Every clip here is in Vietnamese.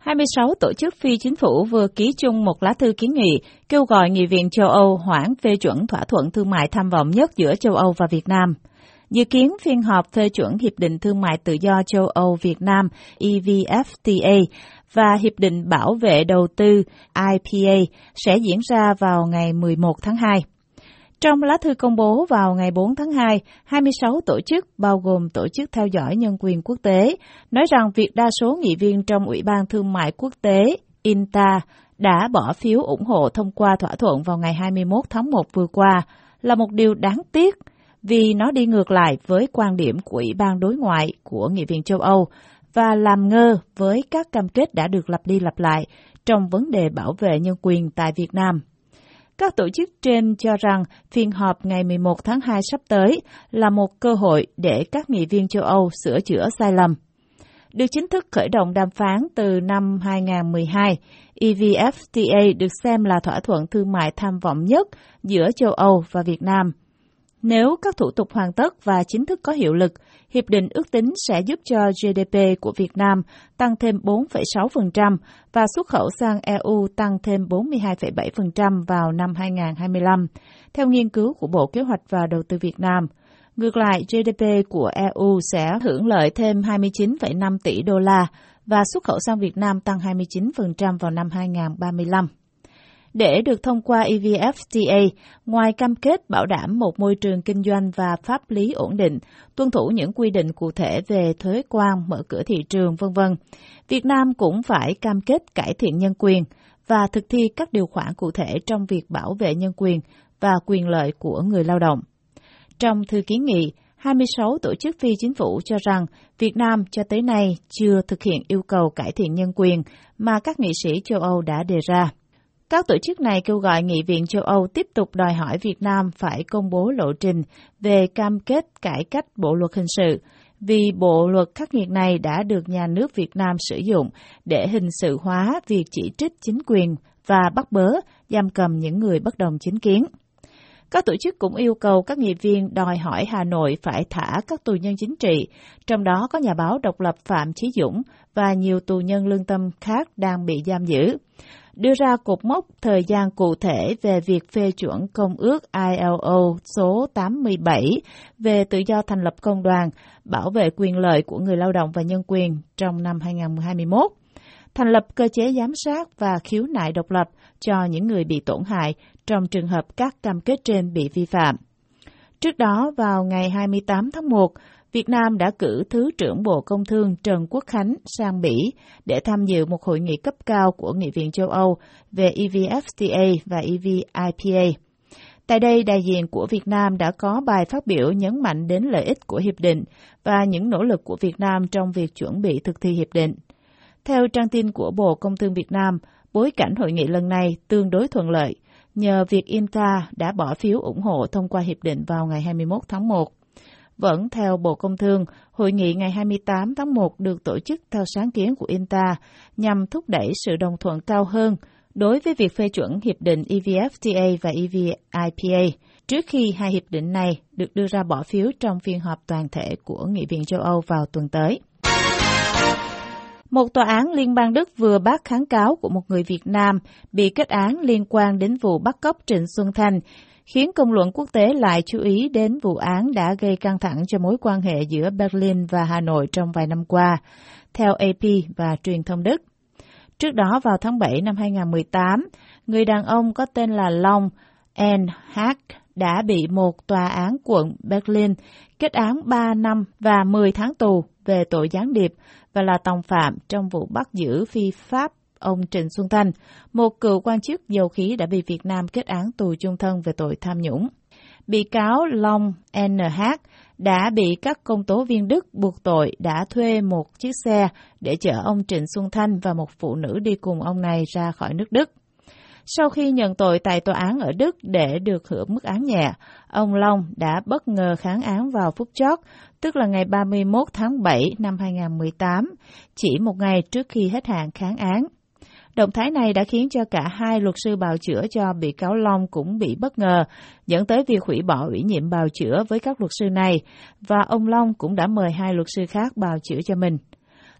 26 tổ chức phi chính phủ vừa ký chung một lá thư kiến nghị kêu gọi Nghị viện châu Âu hoãn phê chuẩn thỏa thuận thương mại tham vọng nhất giữa châu Âu và Việt Nam. Dự kiến phiên họp phê chuẩn Hiệp định Thương mại Tự do châu Âu-Việt Nam EVFTA và Hiệp định Bảo vệ Đầu tư IPA sẽ diễn ra vào ngày 11 tháng 2. Trong lá thư công bố vào ngày 4 tháng 2, 26 tổ chức, bao gồm Tổ chức Theo dõi Nhân quyền Quốc tế, nói rằng việc đa số nghị viên trong Ủy ban Thương mại Quốc tế INTA đã bỏ phiếu ủng hộ thông qua thỏa thuận vào ngày 21 tháng 1 vừa qua là một điều đáng tiếc vì nó đi ngược lại với quan điểm của Ủy ban Đối ngoại của Nghị viện châu Âu và làm ngơ với các cam kết đã được lặp đi lặp lại trong vấn đề bảo vệ nhân quyền tại Việt Nam. Các tổ chức trên cho rằng phiên họp ngày 11 tháng 2 sắp tới là một cơ hội để các nghị viên châu Âu sửa chữa sai lầm. Được chính thức khởi động đàm phán từ năm 2012, EVFTA được xem là thỏa thuận thương mại tham vọng nhất giữa châu Âu và Việt Nam. Nếu các thủ tục hoàn tất và chính thức có hiệu lực, hiệp định ước tính sẽ giúp cho GDP của Việt Nam tăng thêm 4,6% và xuất khẩu sang EU tăng thêm 42,7% vào năm 2025, theo nghiên cứu của Bộ Kế hoạch và Đầu tư Việt Nam. Ngược lại, GDP của EU sẽ hưởng lợi thêm 29,5 tỷ đô la và xuất khẩu sang Việt Nam tăng 29% vào năm 2035. Để được thông qua EVFTA, ngoài cam kết bảo đảm một môi trường kinh doanh và pháp lý ổn định, tuân thủ những quy định cụ thể về thuế quan, mở cửa thị trường, v.v., Việt Nam cũng phải cam kết cải thiện nhân quyền và thực thi các điều khoản cụ thể trong việc bảo vệ nhân quyền và quyền lợi của người lao động. Trong thư kiến nghị, 26 tổ chức phi chính phủ cho rằng Việt Nam cho tới nay chưa thực hiện yêu cầu cải thiện nhân quyền mà các nghị sĩ châu Âu đã đề ra. Các tổ chức này kêu gọi Nghị viện châu Âu tiếp tục đòi hỏi Việt Nam phải công bố lộ trình về cam kết cải cách Bộ luật hình sự, vì bộ luật khắc nghiệt này đã được nhà nước Việt Nam sử dụng để hình sự hóa việc chỉ trích chính quyền và bắt bớ, giam cầm những người bất đồng chính kiến. Các tổ chức cũng yêu cầu các nghị viên đòi hỏi Hà Nội phải thả các tù nhân chính trị, trong đó có nhà báo độc lập Phạm Chí Dũng và nhiều tù nhân lương tâm khác đang bị giam giữ. Đưa ra cột mốc thời gian cụ thể về việc phê chuẩn Công ước ILO số 87 về tự do thành lập công đoàn, bảo vệ quyền lợi của người lao động và nhân quyền trong năm 2021. Thành lập cơ chế giám sát và khiếu nại độc lập cho những người bị tổn hại trong trường hợp các cam kết trên bị vi phạm. Trước đó, vào ngày 28 tháng 1, Việt Nam đã cử Thứ trưởng Bộ Công Thương Trần Quốc Khánh sang Bỉ để tham dự một hội nghị cấp cao của Nghị viện châu Âu về EVFTA và EVIPA. Tại đây, đại diện của Việt Nam đã có bài phát biểu nhấn mạnh đến lợi ích của hiệp định và những nỗ lực của Việt Nam trong việc chuẩn bị thực thi hiệp định. Theo trang tin của Bộ Công Thương Việt Nam, bối cảnh hội nghị lần này tương đối thuận lợi nhờ việc INTA đã bỏ phiếu ủng hộ thông qua hiệp định vào ngày 21 tháng 1. Vẫn theo Bộ Công Thương, hội nghị ngày 28 tháng 1 được tổ chức theo sáng kiến của INTA nhằm thúc đẩy sự đồng thuận cao hơn đối với việc phê chuẩn hiệp định EVFTA và EVIPA, trước khi hai hiệp định này được đưa ra bỏ phiếu trong phiên họp toàn thể của Nghị viện châu Âu vào tuần tới. Một tòa án liên bang Đức vừa bác kháng cáo của một người Việt Nam bị kết án liên quan đến vụ bắt cóc Trịnh Xuân Thanh, khiến công luận quốc tế lại chú ý đến vụ án đã gây căng thẳng cho mối quan hệ giữa Berlin và Hà Nội trong vài năm qua, theo AP và truyền thông Đức. Trước đó, vào tháng 7 năm 2018, người đàn ông có tên là Long N.H. đã bị một tòa án quận Berlin kết án 3 năm và 10 tháng tù về tội gián điệp và là đồng phạm trong vụ bắt giữ phi pháp ông Trịnh Xuân Thanh, một cựu quan chức dầu khí đã bị Việt Nam kết án tù chung thân về tội tham nhũng. Bị cáo Long N.H. đã bị các công tố viên Đức buộc tội đã thuê một chiếc xe để chở ông Trịnh Xuân Thanh và một phụ nữ đi cùng ông này ra khỏi nước Đức. Sau khi nhận tội tại tòa án ở Đức để được hưởng mức án nhẹ, ông Long đã bất ngờ kháng án vào phút chót, tức là ngày 31 tháng 7 năm 2018, chỉ một ngày trước khi hết hạn kháng án. Động thái này đã khiến cho cả hai luật sư bào chữa cho bị cáo Long cũng bị bất ngờ, dẫn tới việc hủy bỏ ủy nhiệm bào chữa với các luật sư này, và ông Long cũng đã mời hai luật sư khác bào chữa cho mình.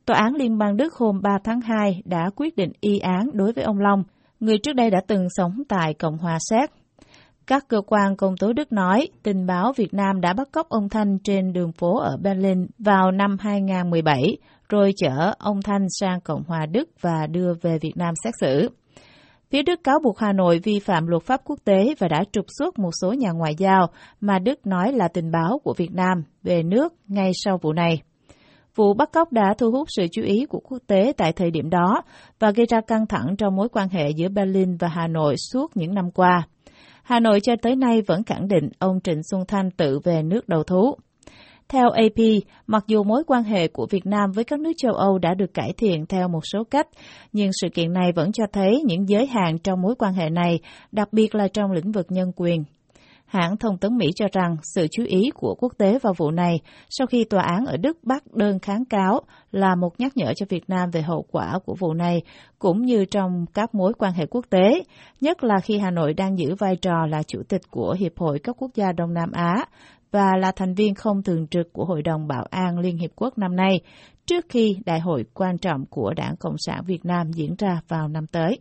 Tòa án Liên bang Đức hôm 3 tháng 2 đã quyết định y án đối với ông Long, người trước đây đã từng sống tại Cộng hòa Séc. Các cơ quan công tố Đức nói tình báo Việt Nam đã bắt cóc ông Thanh trên đường phố ở Berlin vào năm 2017, rồi chở ông Thanh sang Cộng hòa Đức và đưa về Việt Nam xét xử. Phía Đức cáo buộc Hà Nội vi phạm luật pháp quốc tế và đã trục xuất một số nhà ngoại giao mà Đức nói là tình báo của Việt Nam về nước ngay sau vụ này. Vụ bắt cóc đã thu hút sự chú ý của quốc tế tại thời điểm đó và gây ra căng thẳng trong mối quan hệ giữa Berlin và Hà Nội suốt những năm qua. Hà Nội cho tới nay vẫn khẳng định ông Trịnh Xuân Thanh tự về nước đầu thú. Theo AP, mặc dù mối quan hệ của Việt Nam với các nước châu Âu đã được cải thiện theo một số cách, nhưng sự kiện này vẫn cho thấy những giới hạn trong mối quan hệ này, đặc biệt là trong lĩnh vực nhân quyền. Hãng thông tấn Mỹ cho rằng sự chú ý của quốc tế vào vụ này sau khi tòa án ở Đức bác đơn kháng cáo là một nhắc nhở cho Việt Nam về hậu quả của vụ này, cũng như trong các mối quan hệ quốc tế, nhất là khi Hà Nội đang giữ vai trò là chủ tịch của Hiệp hội các quốc gia Đông Nam Á và là thành viên không thường trực của Hội đồng Bảo an Liên Hiệp Quốc năm nay, trước khi đại hội quan trọng của Đảng Cộng sản Việt Nam diễn ra vào năm tới.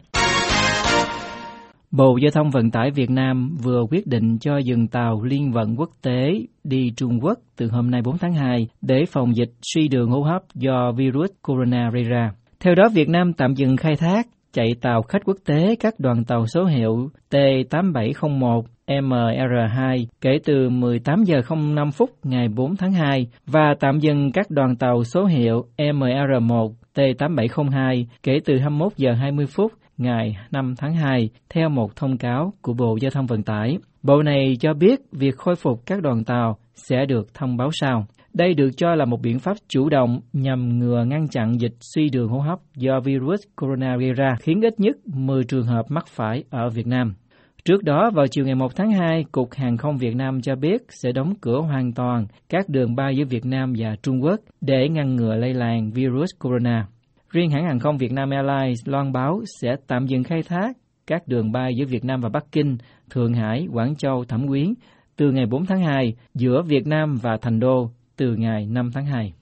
Bộ Giao thông Vận tải Việt Nam vừa quyết định cho dừng tàu liên vận quốc tế đi Trung Quốc từ hôm nay 4 tháng 2 để phòng dịch suy đường hô hấp do virus corona gây ra. Theo đó, Việt Nam tạm dừng khai thác chạy tàu khách quốc tế các đoàn tàu số hiệu T8701, MR2 kể từ 18 giờ 05 phút ngày 4 tháng 2 và tạm dừng các đoàn tàu số hiệu MR1, T8702 kể từ 21 giờ 20 phút ngày 5 tháng 2 theo một thông cáo của Bộ Giao thông Vận tải. Bộ này cho biết việc khôi phục các đoàn tàu sẽ được thông báo sau. Đây được cho là một biện pháp chủ động nhằm ngăn chặn dịch suy đường hô hấp do virus corona gây ra, khiến ít nhất 10 trường hợp mắc phải ở Việt Nam. Trước đó, vào chiều ngày 1 tháng 2, Cục Hàng không Việt Nam cho biết sẽ đóng cửa hoàn toàn các đường bay giữa Việt Nam và Trung Quốc để ngăn ngừa lây lan virus corona. Riêng hãng hàng không Vietnam Airlines loan báo sẽ tạm dừng khai thác các đường bay giữa Việt Nam và Bắc Kinh, Thượng Hải, Quảng Châu, Thẩm Quyến từ ngày 4 tháng 2, giữa Việt Nam và Thành Đô từ ngày 5 tháng 2.